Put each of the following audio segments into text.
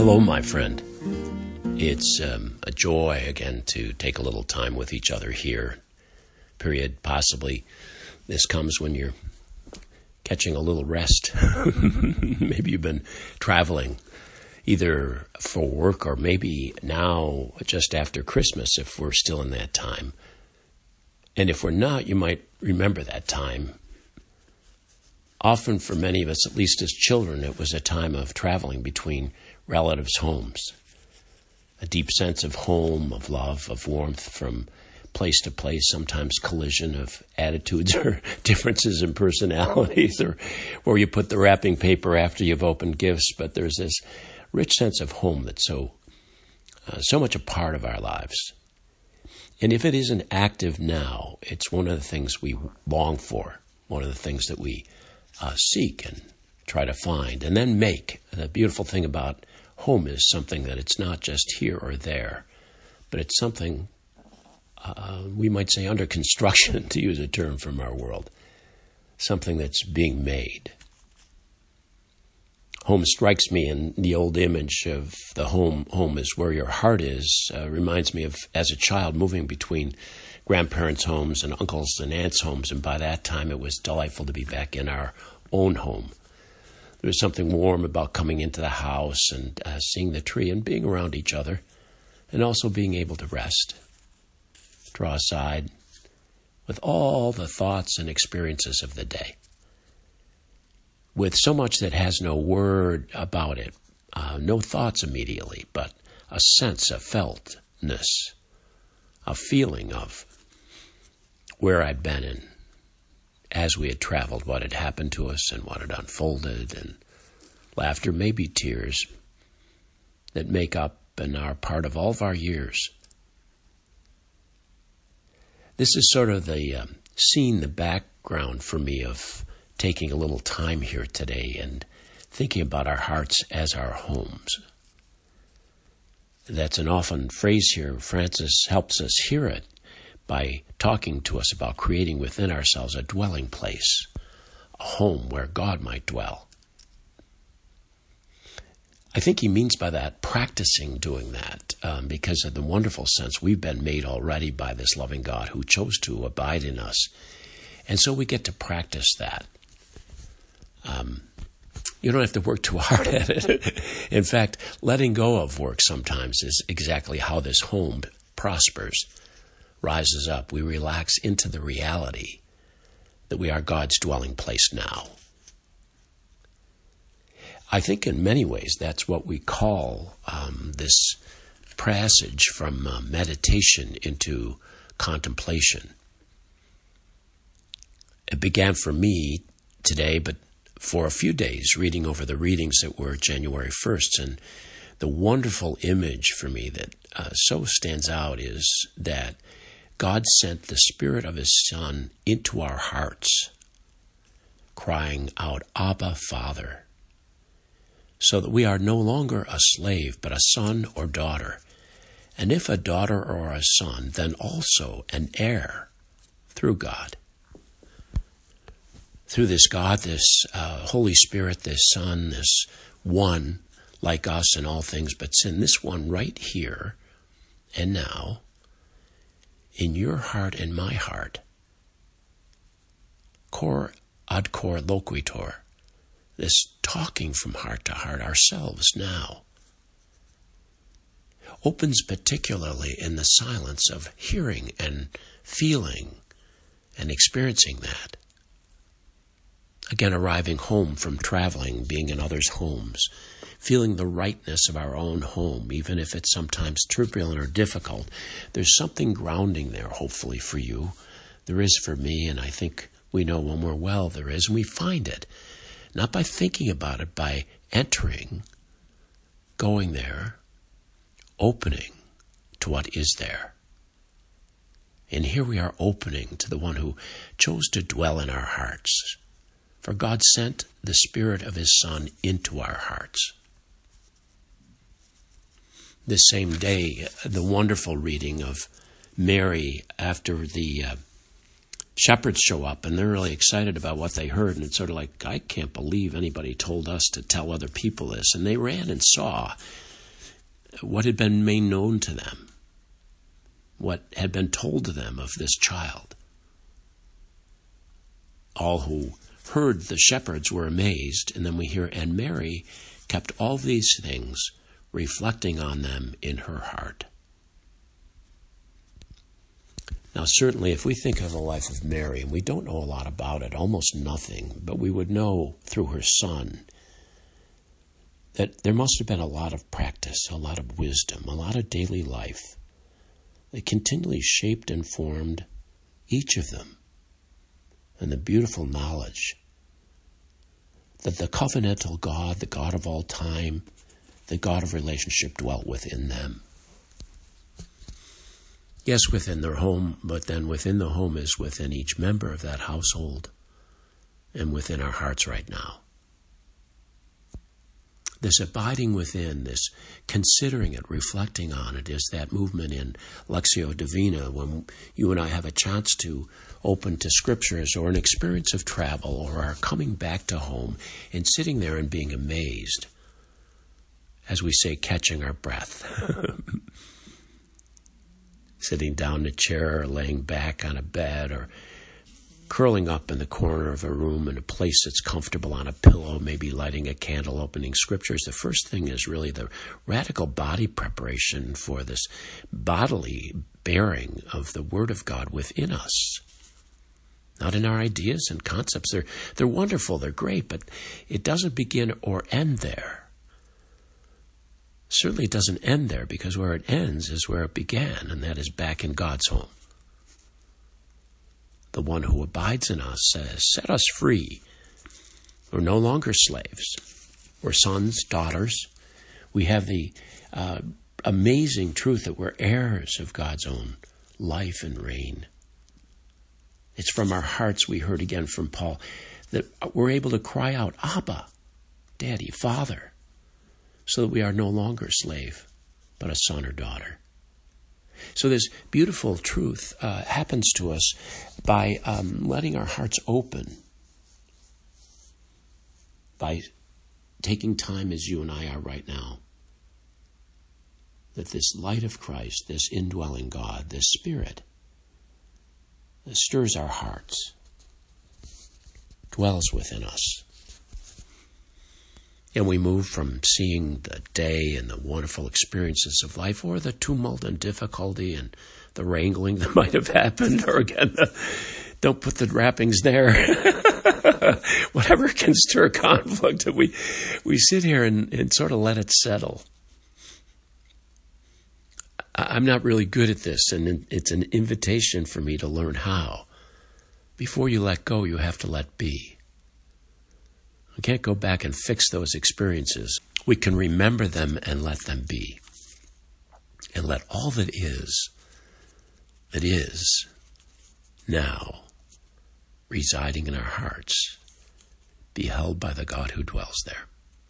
Hello, my friend. It's a joy again to take a little time with each other here. Period. Possibly this comes when you're catching a little rest. Maybe you've been traveling either for work or maybe now just after Christmas if we're still in that time. And if we're not, you might remember that time. Often for many of us, at least as children, it was a time of traveling between relatives' homes. A deep sense of home, of love, of warmth from place to place, sometimes collision of attitudes or differences in personalities, or where you put the wrapping paper after you've opened gifts. But there's this rich sense of home that's so much a part of our lives. And if it isn't active now, it's one of the things we long for, one of the things that we seek and try to find and then make. The beautiful thing about home is something that it's not just here or there, but it's something we might say under construction, to use a term from our world, something that's being made. Home strikes me in the old image of the home is where your heart is. Reminds me of, as a child, moving between grandparents' homes and uncles' and aunts' homes, and by that time it was delightful to be back in our own home. There was something warm about coming into the house and seeing the tree and being around each other, and also being able to rest, draw aside with all the thoughts and experiences of the day, with so much that has no word about it, no thoughts immediately, but a sense of feltness, a feeling of where I'd been and as we had traveled, what had happened to us and what had unfolded, and laughter, maybe tears, that make up and are part of all of our years. This is sort of the scene, the background for me of taking a little time here today and thinking about our hearts as our homes. That's an often phrase here. Francis helps us hear it by talking to us about creating within ourselves a dwelling place, a home where God might dwell. I think he means by that practicing doing that because of the wonderful sense we've been made already by this loving God who chose to abide in us. And so we get to practice that. You don't have to work too hard at it. In fact, letting go of work sometimes is exactly how this home prospers, rises up. We relax into the reality that we are God's dwelling place now. I think in many ways that's what we call this passage from meditation into contemplation. It began for me today, but for a few days, reading over the readings that were January 1st. And the wonderful image for me that so stands out is that God sent the Spirit of His Son into our hearts, crying out, Abba, Father, so that we are no longer a slave, but a son or daughter. And if a daughter or a son, then also an heir through God. Through this God, this Holy Spirit, this Son, this one like us in all things but sin, this one right here and now, in your heart and my heart, cor ad cor loquitur, this talking from heart to heart ourselves now, opens particularly in the silence of hearing and feeling and experiencing that. Again, arriving home from traveling, being in others' homes, feeling the rightness of our own home, even if it's sometimes turbulent or difficult. There's something grounding there, hopefully, for you. There is for me, and I think we know when we're well there is, and we find it. Not by thinking about it, by entering, going there, opening to what is there. And here we are opening to the one who chose to dwell in our hearts. For God sent the Spirit of His Son into our hearts. This same day, the wonderful reading of Mary after the shepherds show up, and they're really excited about what they heard, and it's sort of like, I can't believe anybody told us to tell other people this. And they ran and saw what had been made known to them, what had been told to them of this child. All who heard the shepherds were amazed, and then we hear, and Mary kept all these things, reflecting on them in her heart. Now, certainly, if we think of the life of Mary, and we don't know a lot about it, almost nothing, but we would know through her son that there must have been a lot of practice, a lot of wisdom, a lot of daily life that continually shaped and formed each of them. And the beautiful knowledge that the covenantal God, the God of all time, the God of relationship dwelt within them. Yes, within their home, but then within the home is within each member of that household and within our hearts right now. This abiding within, this considering it, reflecting on it, is that movement in Lectio Divina when you and I have a chance to open to scriptures or an experience of travel or are coming back to home and sitting there and being amazed, as we say, catching our breath. Sitting down in a chair or laying back on a bed or curling up in the corner of a room in a place that's comfortable on a pillow, maybe lighting a candle, opening scriptures. The first thing is really the radical body preparation for this bodily bearing of the Word of God within us. Not in our ideas and concepts. They're wonderful, they're great, but it doesn't begin or end there. Certainly it doesn't end there, because where it ends is where it began, and that is back in God's home. The one who abides in us says, set us free. We're no longer slaves. We're sons, daughters. We have the amazing truth that we're heirs of God's own life and reign. It's from our hearts, we heard again from Paul, that we're able to cry out, Abba, Daddy, Father, so that we are no longer a slave, but a son or daughter. So this beautiful truth happens to us by letting our hearts open, by taking time as you and I are right now, that this light of Christ, this indwelling God, this Spirit, that stirs our hearts, dwells within us. And we move from seeing the day and the wonderful experiences of life, or the tumult and difficulty and the wrangling that might have happened, or again, don't put the wrappings there. Whatever can stir conflict, we sit here and sort of let it settle. I'm not really good at this, and it's an invitation for me to learn how. Before you let go, you have to let be. We can't go back and fix those experiences. We can remember them and let them be. And let all that is now residing in our hearts, be held by the God who dwells there.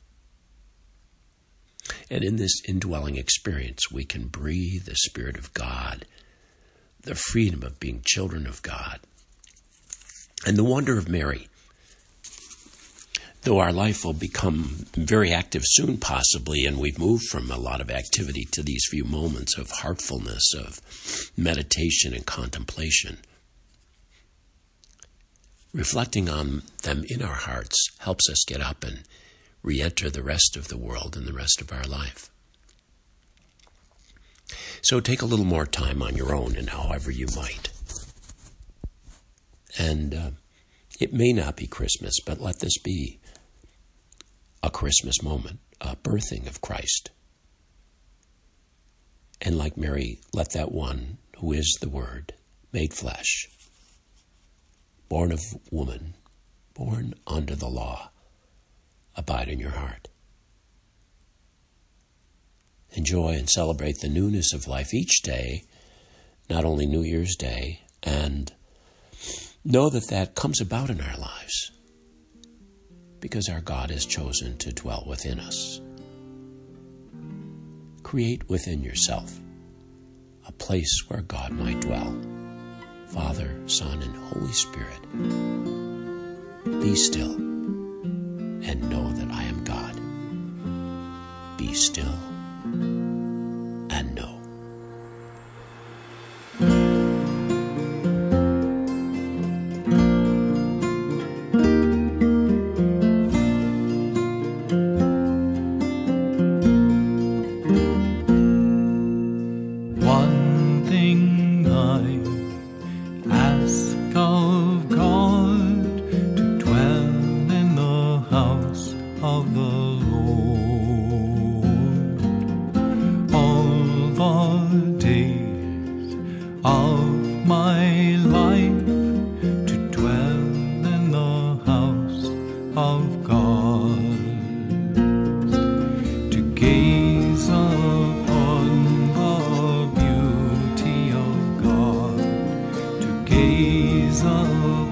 And in this indwelling experience, we can breathe the Spirit of God, the freedom of being children of God. And the wonder of Mary, though our life will become very active soon, possibly, and we've moved from a lot of activity to these few moments of heartfulness, of meditation and contemplation, reflecting on them in our hearts helps us get up and re-enter the rest of the world and the rest of our life. So take a little more time on your own, and however you might. And it may not be Christmas, but let this be a Christmas moment, a birthing of Christ. And like Mary, let that one who is the Word made flesh, born of woman, born under the law, abide in your heart. Enjoy and celebrate the newness of life each day, not only New Year's Day, and know that that comes about in our lives because our God has chosen to dwell within us. Create within yourself a place where God might dwell. Father, Son, and Holy Spirit. Be still and know that I am God. Be still I ask of God to dwell in the house of the Lord all the days of my life, to dwell in the house of God, to gaze upon the beauty of God, to gaze upon